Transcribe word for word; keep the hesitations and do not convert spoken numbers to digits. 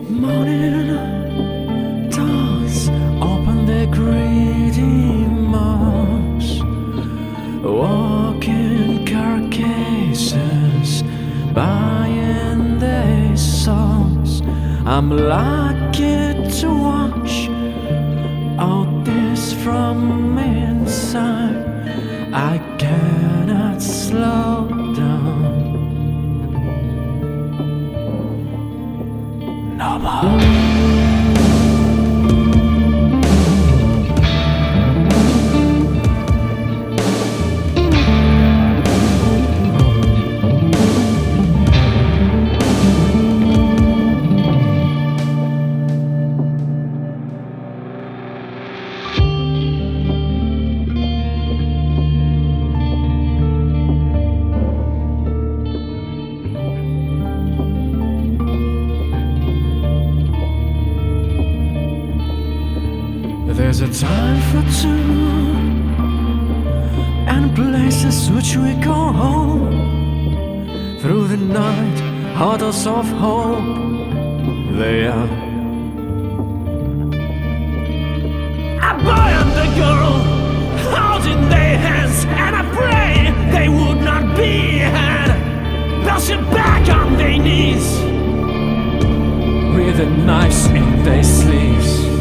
Morning doors open their greedy mouths, walking carcasses, buying their souls. I'm lucky to watch all this from inside. I cannot slow down no more. There's a time for two and places which we go home. Through the night, huddles of hope they are. A boy and a girl holding their hands, and I pray they would not be had. Bouncing back on their knees with the knives in their sleeves.